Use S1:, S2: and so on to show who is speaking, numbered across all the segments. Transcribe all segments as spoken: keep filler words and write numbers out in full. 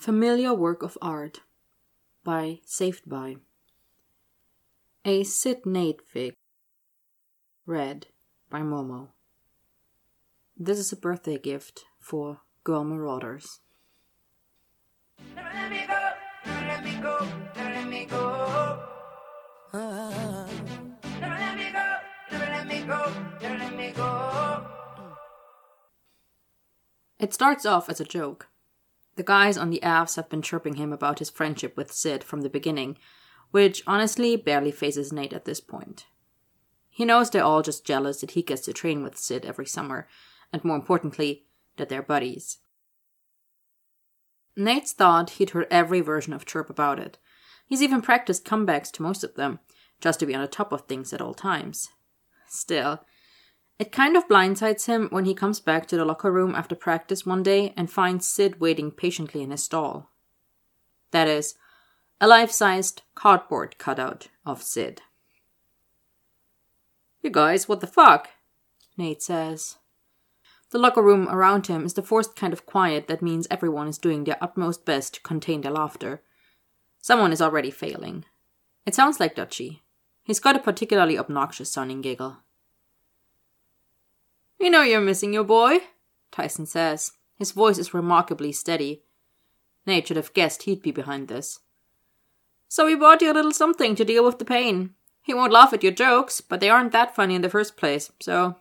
S1: Familiar Work of Art by Saved By. A Sid Nate fic. Read by Momo. This is a birthday gift for Girl Marauders.
S2: Never let me go, never let me go, never let me go. Uh, never let me go, never let me go, never let me go.
S1: It starts off as a joke. The guys on the Avs have been chirping him about his friendship with Sid from the beginning, which honestly barely phases Nate at this point. He knows they're all just jealous that he gets to train with Sid every summer, and more importantly, that they're buddies. Nate's thought he'd heard every version of chirp about it. He's even practiced comebacks to most of them, just to be on the top of things at all times. Still, it kind of blindsides him when he comes back to the locker room after practice one day and finds Sid waiting patiently in his stall. That is, a life-sized cardboard cutout of Sid. "You guys, what the fuck?" Nate says. The locker room around him is the forced kind of quiet that means everyone is doing their utmost best to contain their laughter. Someone is already failing. It sounds like Dutchie. He's got a particularly obnoxious-sounding giggle. "You know you're missing your boy," Tyson says. His voice is remarkably steady. Nate should have guessed he'd be behind this. "So we bought you a little something to deal with the pain. He won't laugh at your jokes, but they aren't that funny in the first place, so..."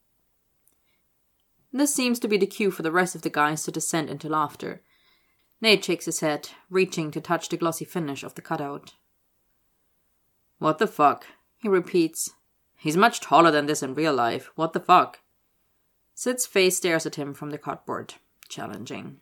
S1: This seems to be the cue for the rest of the guys to descend into laughter. Nate shakes his head, reaching to touch the glossy finish of the cutout. "What the fuck?" he repeats. "He's much taller than this in real life. What the fuck?" Sid's face stares at him from the cardboard, challenging.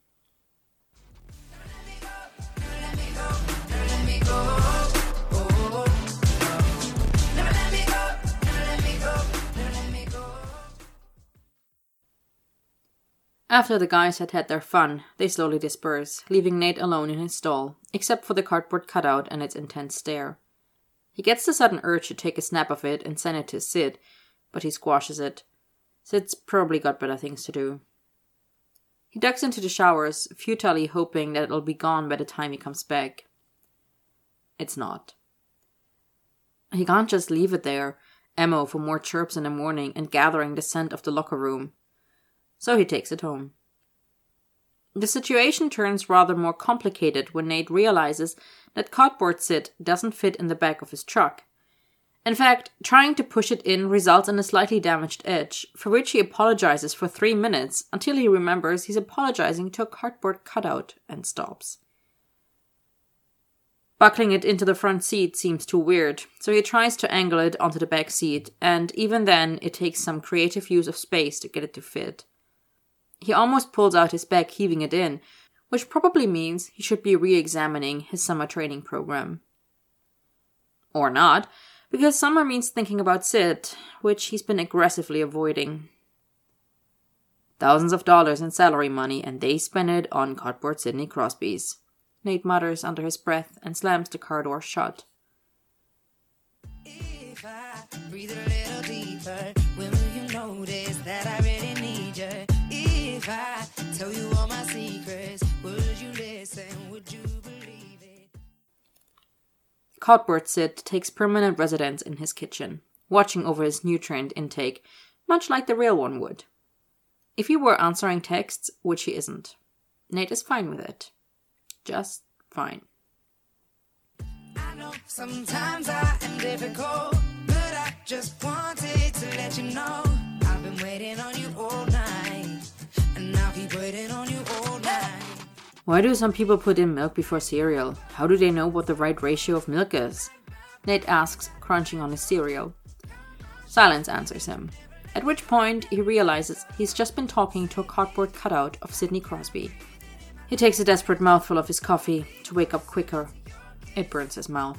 S1: After the guys had had their fun, they slowly disperse, leaving Nate alone in his stall, except for the cardboard cutout and its intense stare. He gets the sudden urge to take a snap of it and send it to Sid, but he squashes it. Sid's probably got better things to do. He ducks into the showers, futilely hoping that it'll be gone by the time he comes back. It's not. He can't just leave it there, ammo for more chirps in the morning and gathering the scent of the locker room. So he takes it home. The situation turns rather more complicated when Nate realizes that Cardboard Sid doesn't fit in the back of his truck. In fact, trying to push it in results in a slightly damaged edge, for which he apologizes for three minutes until he remembers he's apologizing to a cardboard cutout and stops. Buckling it into the front seat seems too weird, so he tries to angle it onto the back seat, and even then it takes some creative use of space to get it to fit. He almost pulls out his bag, heaving it in, which probably means he should be re-examining his summer training program. Or not, because summer means thinking about Sid, which he's been aggressively avoiding. Thousands of dollars in salary money, and they spend it on cardboard Sidney Crosbys, Nate mutters under his breath and slams the car door shut.
S2: If I breathe a little deeper, when will you notice that I really need you? If I tell you all my secrets, would you listen? Would you believe it?
S1: Cardboard Sid takes permanent residence in his kitchen, watching over his nutrient intake, much like the real one would. If he were answering texts, which he isn't, Nate is fine with it. Just fine.
S2: I know sometimes I am difficult, but I just wanted to let you know I've been waiting on you all night, and I'll keep waiting on you all night.
S1: Why do some people put in milk before cereal? How do they know what the right ratio of milk is? Nate asks, crunching on his cereal. Silence answers him, at which point he realizes he's just been talking to a cardboard cutout of Sidney Crosby. He takes a desperate mouthful of his coffee to wake up quicker. It burns his mouth.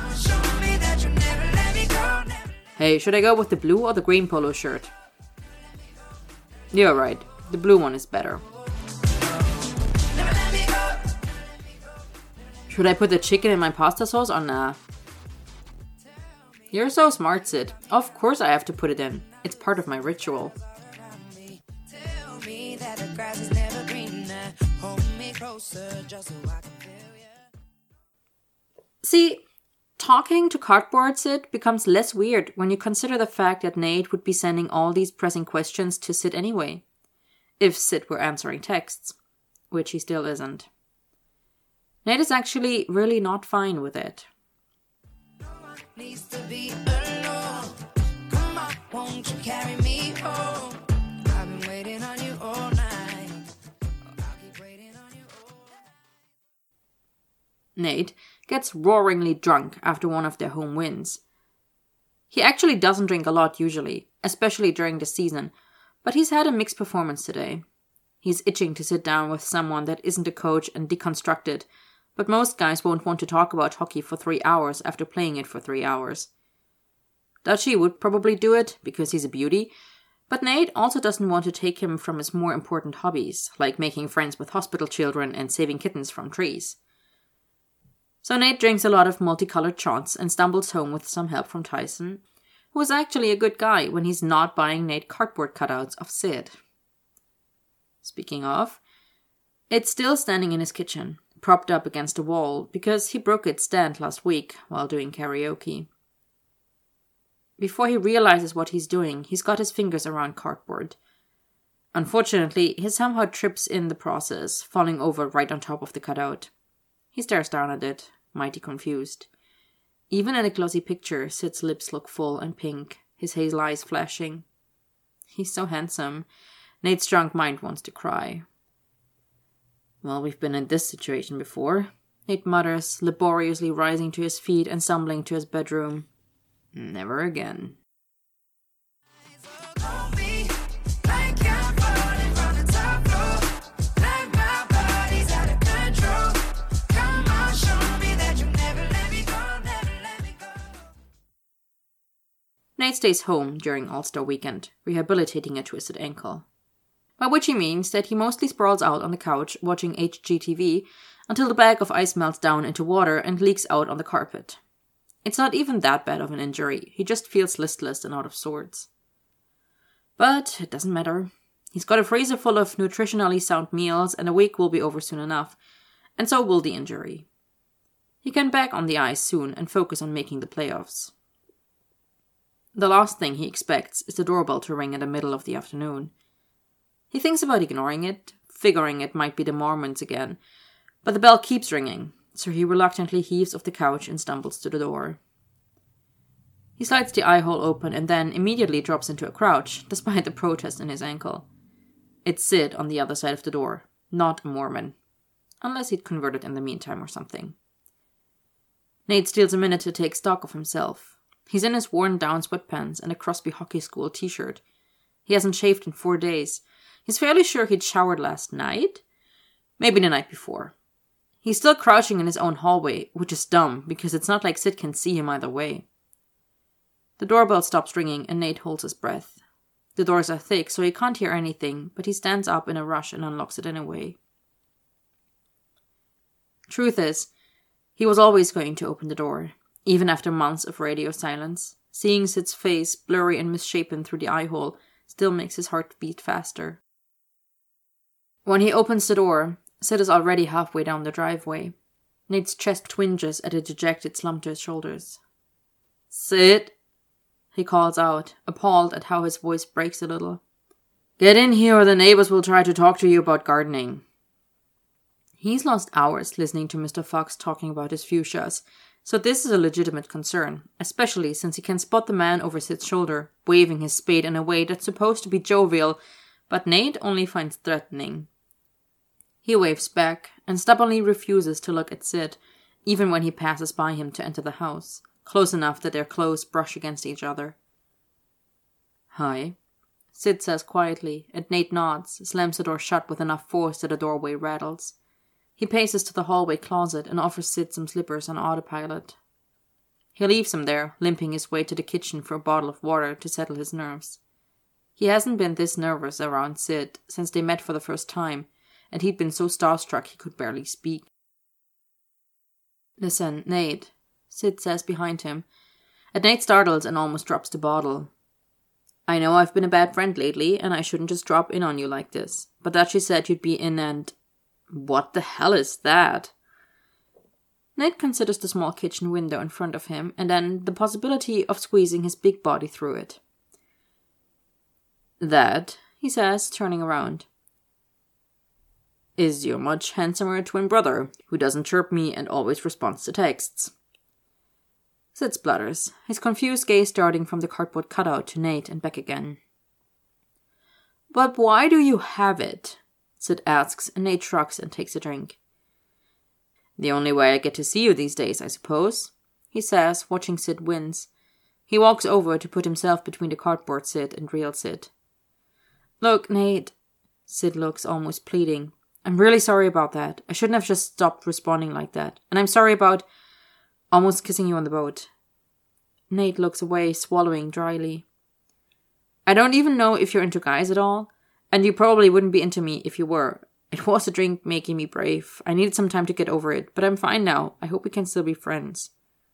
S1: Hey, should I go with the blue or the green polo shirt? You're right, the blue one is better. Should I put the chicken in my pasta sauce or nah? You're so smart, Sid. Of course I have to put it in. It's part of my ritual.
S2: Tell me that the grass is never greener. Hold me close. closer just so I can feel you.
S1: See, talking to Cardboard Sid becomes less weird when you consider the fact that Nate would be sending all these pressing questions to Sid anyway, if Sid were answering texts, which he still isn't. Nate is actually really not fine with it.
S2: No one needs to be alone. Come on, won't you carry me home? I've been waiting on you all night. I'll keep waiting on you all night.
S1: Nate gets roaringly drunk after one of their home wins. He actually doesn't drink a lot usually, especially during the season, but he's had a mixed performance today. He's itching to sit down with someone that isn't a coach and deconstruct it, but most guys won't want to talk about hockey for three hours after playing it for three hours. Dutchie would probably do it because he's a beauty, but Nate also doesn't want to take him from his more important hobbies, like making friends with hospital children and saving kittens from trees. So Nate drinks a lot of multicolored shots and stumbles home with some help from Tyson, who is actually a good guy when he's not buying Nate cardboard cutouts of Sid. Speaking of, it's still standing in his kitchen, propped up against a wall, because he broke its stand last week while doing karaoke. Before he realizes what he's doing, he's got his fingers around cardboard. Unfortunately, he somehow trips in the process, falling over right on top of the cutout. He stares down at it, mighty confused. Even in a glossy picture, Sid's lips look full and pink, his hazel eyes flashing. He's so handsome. Nate's drunk mind wants to cry. Well, we've been in this situation before, Nate mutters, laboriously rising to his feet and stumbling to his bedroom. Never again. Nate stays home during All-Star Weekend, rehabilitating a twisted ankle. By which he means that he mostly sprawls out on the couch watching H G T V until the bag of ice melts down into water and leaks out on the carpet. It's not even that bad of an injury, he just feels listless and out of sorts. But it doesn't matter. He's got a freezer full of nutritionally sound meals and a week will be over soon enough, and so will the injury. He can back on the ice soon and focus on making the playoffs. The last thing he expects is the doorbell to ring in the middle of the afternoon. He thinks about ignoring it, figuring it might be the Mormons again, but the bell keeps ringing, so he reluctantly heaves off the couch and stumbles to the door. He slides the eye hole open and then immediately drops into a crouch, despite the protest in his ankle. It's Sid on the other side of the door, not a Mormon. Unless he'd converted in the meantime or something. Nate steals a minute to take stock of himself. He's in his worn-down sweatpants and a Crosby Hockey School t-shirt. He hasn't shaved in four days. He's fairly sure he'd showered last night? Maybe the night before. He's still crouching in his own hallway, which is dumb, because it's not like Sid can see him either way. The doorbell stops ringing and Nate holds his breath. The doors are thick, so he can't hear anything, but he stands up in a rush and unlocks it anyway. Truth is, he was always going to open the door, even after months of radio silence. Seeing Sid's face, blurry and misshapen through the eye hole, still makes his heart beat faster. When he opens the door, Sid is already halfway down the driveway. Nate's chest twinges at a dejected slump to his shoulders. "Sid," he calls out, appalled at how his voice breaks a little. "Get in here or the neighbors will try to talk to you about gardening." He's lost hours listening to Mister Fox talking about his fuchsias, so this is a legitimate concern, especially since he can spot the man over Sid's shoulder, waving his spade in a way that's supposed to be jovial, but Nate only finds threatening. He waves back, and stubbornly refuses to look at Sid, even when he passes by him to enter the house, close enough that their clothes brush against each other. "Hi," Sid says quietly, and Nate nods, slams the door shut with enough force that the doorway rattles. He paces to the hallway closet and offers Sid some slippers on autopilot. He leaves them there, limping his way to the kitchen for a bottle of water to settle his nerves. He hasn't been this nervous around Sid since they met for the first time, and he'd been so starstruck he could barely speak. "Listen, Nate," Sid says behind him, and Nate startles and almost drops the bottle. "I know I've been a bad friend lately, and I shouldn't just drop in on you like this, but Dutchie said you'd be in and..." What the hell is that? Nate considers the small kitchen window in front of him and then the possibility of squeezing his big body through it. That, he says, turning around, is your much handsomer twin brother, who doesn't chirp me and always responds to texts. Sid splutters, his confused gaze darting from the cardboard cutout to Nate and back again. But why do you have it? Sid asks, and Nate shrugs and takes a drink. The only way I get to see you these days, I suppose, he says, watching Sid wince. He walks over to put himself between the cardboard Sid and real Sid. Look, Nate, Sid looks almost pleading. I'm really sorry about that. I shouldn't have just stopped responding like that. And I'm sorry about almost kissing you on the boat. Nate looks away, swallowing dryly. I don't even know if you're into guys at all, and you probably wouldn't be into me if you were. It was a drink making me brave. I needed some time to get over it, but I'm fine now. I hope we can still be friends.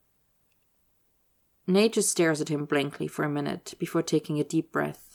S1: Nate just stares at him blankly for a minute before taking a deep breath.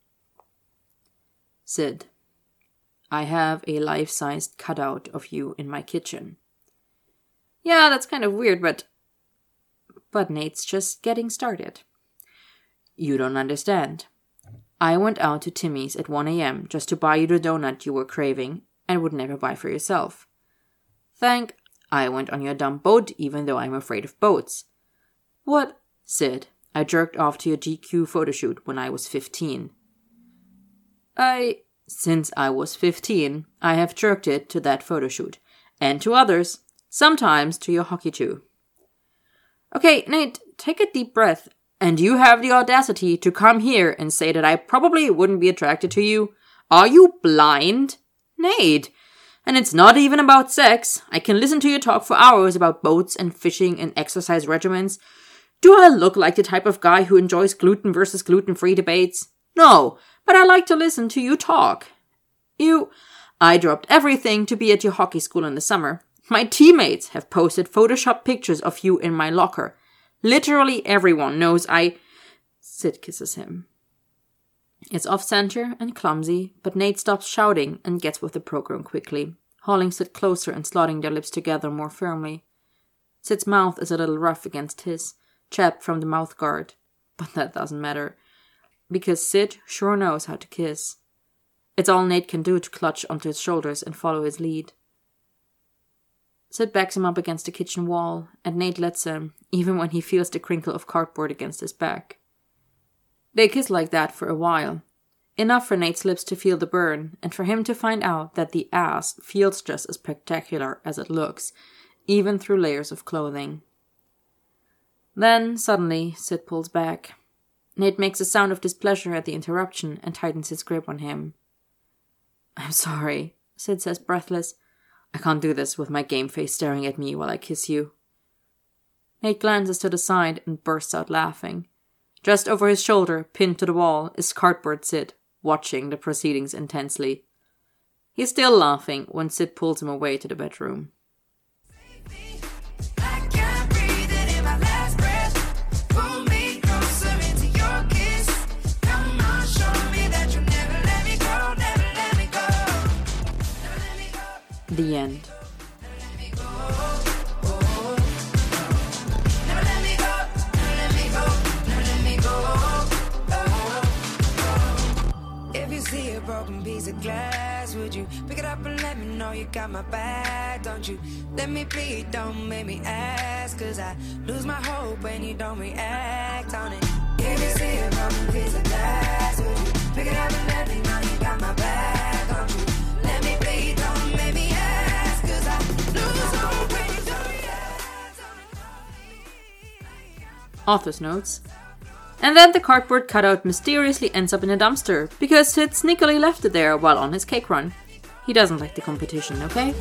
S1: Sid, I have a life-sized cutout of you in my kitchen. Yeah, that's kind of weird, but... But Nate's just getting started. You don't understand. I went out to Timmy's at one a.m. just to buy you the donut you were craving and would never buy for yourself. Thank I went on your dumb boat even though I'm afraid of boats. What? Sid, I jerked off to your G Q photoshoot when I was fifteen. I... Since I was fifteen, I have jerked it to that photoshoot. And to others. Sometimes to your hockey too. Okay, Nate, take a deep breath. And you have the audacity to come here and say that I probably wouldn't be attracted to you? Are you blind? Nate! And it's not even about sex. I can listen to you talk for hours about boats and fishing and exercise regimens. Do I look like the type of guy who enjoys gluten versus gluten-free debates? No, but I like to listen to you talk. You... I dropped everything to be at your hockey school in the summer. My teammates have posted Photoshop pictures of you in my locker. Literally everyone knows I... Sid kisses him. It's off-center and clumsy, but Nate stops shouting and gets with the program quickly, hauling Sid closer and slotting their lips together more firmly. Sid's mouth is a little rough against his, chapped from the mouth guard, but that doesn't matter, because Sid sure knows how to kiss. It's all Nate can do to clutch onto his shoulders and follow his lead. Sid backs him up against the kitchen wall, and Nate lets him, even when he feels the crinkle of cardboard against his back. They kiss like that for a while. Enough for Nate's lips to feel the burn, and for him to find out that the ass feels just as spectacular as it looks, even through layers of clothing. Then, suddenly, Sid pulls back. Nate makes a sound of displeasure at the interruption and tightens his grip on him. I'm sorry, Sid says breathless. I can't do this with my game face staring at me while I kiss you. Nate glances to the side and bursts out laughing. Just over his shoulder, pinned to the wall, is cardboard Sid, watching the proceedings intensely. He's still laughing when Sid pulls him away to the bedroom. The end.
S2: If you see a broken piece of glass, would you pick it up and let me know you got my back? Don't you let me bleed, don't make me ask, cause I lose my hope when you don't react on it. If you see a broken piece of glass, would you pick it up and let me know you got my back? Don't you let me bleed, don't make me ask, cause I lose hope when you don't react on it.
S1: Author's notes. And then the cardboard cutout mysteriously ends up in a dumpster, because Sid sneakily left it there while on his cake run. He doesn't like the competition, okay?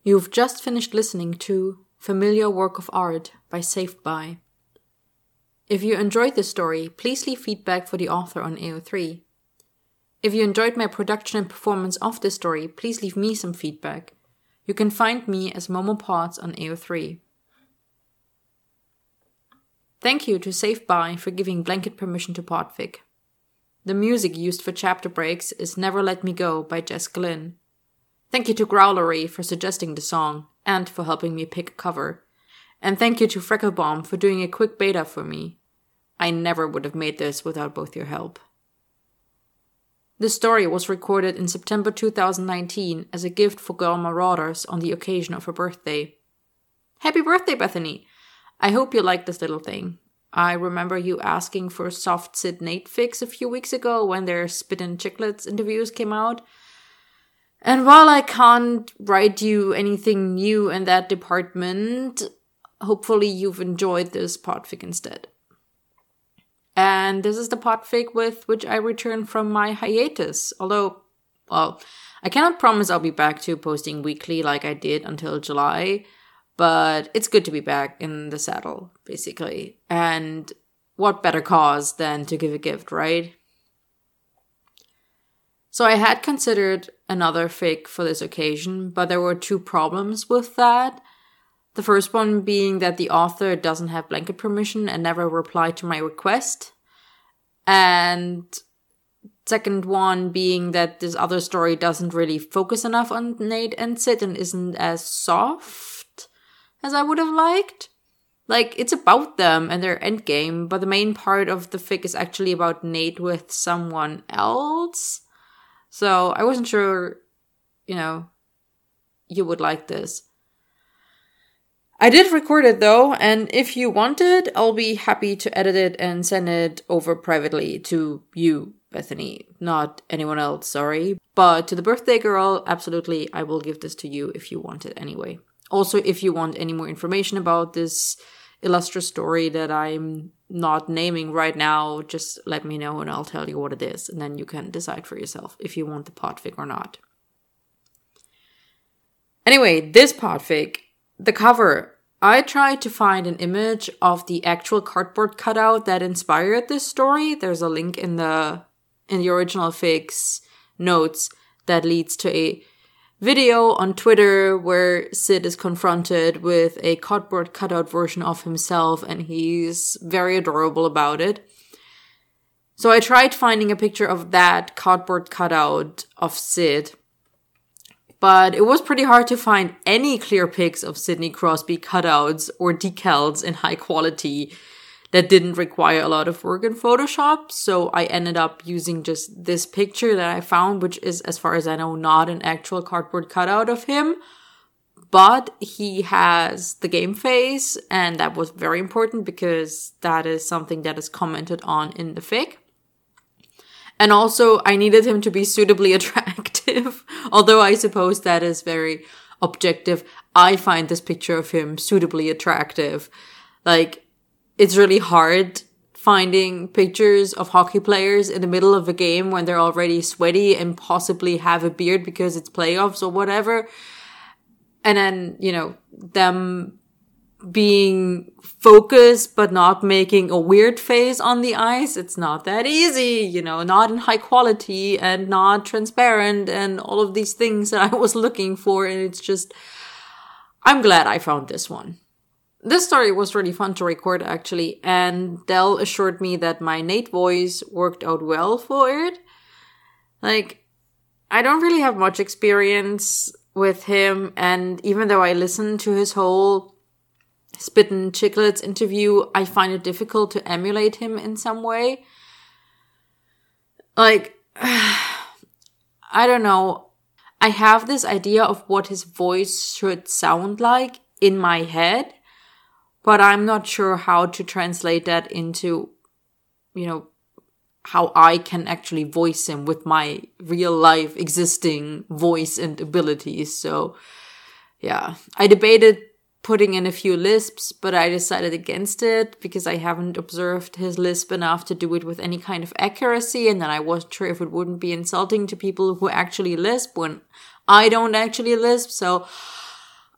S1: You've just finished listening to Familiar Work of Art by Saved By. If you enjoyed this story, please leave feedback for the author on A O three. If you enjoyed my production and performance of this story, please leave me some feedback. You can find me as MomoPods on A O three. Thank you to Saved By for giving blanket permission to Podfic. The music used for chapter breaks is Never Let Me Go by Jess Glynn. Thank you to Growlery for suggesting the song and for helping me pick a cover. And thank you to Frecklebomb for doing a quick beta for me. I never would have made this without both your help. This story was recorded in September two thousand nineteen as a gift for Girl Marauders on the occasion of her birthday. Happy birthday, Bethany! I hope you like this little thing. I remember you asking for Soft Sid Nate fix a few weeks ago when their Spittin' Chiclets interviews came out. And while I can't write you anything new in that department, hopefully you've enjoyed this podfic instead. And this is the podfic with which I return from my hiatus. Although, well, I cannot promise I'll be back to posting weekly like I did until July. But it's good to be back in the saddle, basically. And what better cause than to give a gift, right? So I had considered another fic for this occasion, but there were two problems with that. The first one being that the author doesn't have blanket permission and never replied to my request. And second one being that this other story doesn't really focus enough on Nate and Sid and isn't as soft as I would have liked. Like, it's about them and their endgame, but the main part of the fic is actually about Nate with someone else. So I wasn't sure, you know, you would like this. I did record it though, and if you want it, I'll be happy to edit it and send it over privately to you, Bethany, not anyone else, sorry. But to the birthday girl, absolutely, I will give this to you if you want it anyway. Also, if you want any more information about this illustrious story that I'm not naming right now, just let me know and I'll tell you what it is. And then you can decide for yourself if you want the podfic or not. Anyway, this podfic, the cover. I tried to find an image of the actual cardboard cutout that inspired this story. There's a link in the in the original fic's notes that leads to a video on Twitter where Sid is confronted with a cardboard cutout version of himself and he's very adorable about it. So I tried finding a picture of that cardboard cutout of Sid, but it was pretty hard to find any clear pics of Sidney Crosby cutouts or decals in high quality that didn't require a lot of work in Photoshop. So I ended up using just this picture that I found, which is, as far as I know, not an actual cardboard cutout of him. But he has the game face, and that was very important because that is something that is commented on in the fic. And also, I needed him to be suitably attractive, although I suppose that is very objective. I find this picture of him suitably attractive. Like, it's really hard finding pictures of hockey players in the middle of a game when they're already sweaty and possibly have a beard because it's playoffs or whatever. And then, you know, them being focused but not making a weird face on the ice. It's not that easy, you know, not in high quality and not transparent and all of these things that I was looking for. And it's just, I'm glad I found this one. This story was really fun to record, actually, and Del assured me that my Nate voice worked out well for it. Like, I don't really have much experience with him, and even though I listened to his whole Spittin' Chiclets interview, I find it difficult to emulate him in some way. Like, I don't know. I have this idea of what his voice should sound like in my head, but I'm not sure how to translate that into, you know, how I can actually voice him with my real life existing voice and abilities. So, yeah, I debated putting in a few lisps, but I decided against it because I haven't observed his lisp enough to do it with any kind of accuracy, and then I wasn't sure if it wouldn't be insulting to people who actually lisp when I don't actually lisp. So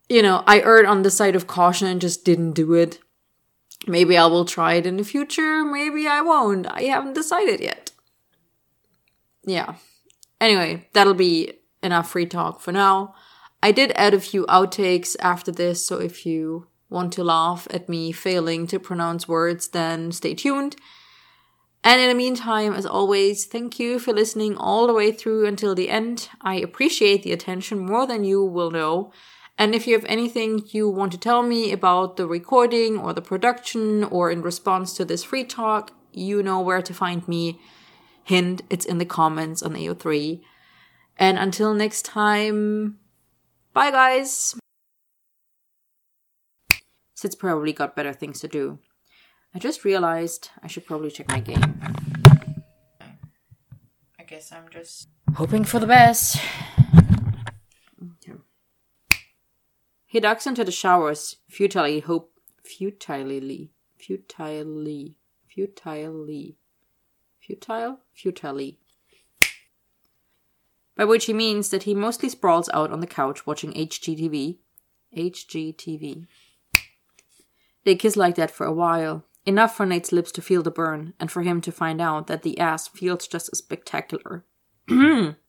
S1: you know, I erred on the side of caution and just didn't do it. Maybe I will try it in the future. Maybe I won't. I haven't decided yet. Yeah. Anyway, that'll be enough free talk for now. I did add a few outtakes after this, so if you want to laugh at me failing to pronounce words, then stay tuned. And in the meantime, as always, thank you for listening all the way through until the end. I appreciate the attention more than you will know. And if you have anything you want to tell me about the recording or the production or in response to this free talk, you know where to find me. Hint, it's in the comments on A O three. And until next time, bye guys! Sid's probably got better things to do. I just realized I should probably check my game. I guess I'm just hoping for the best. Okay. He ducks into the showers, futilely hope futilely. Futilely. Futilely. Futile? Futilely. By which he means that he mostly sprawls out on the couch watching H G T V. H G T V. They kiss like that for a while. Enough for Nate's lips to feel the burn, and for him to find out that the ass feels just as spectacular.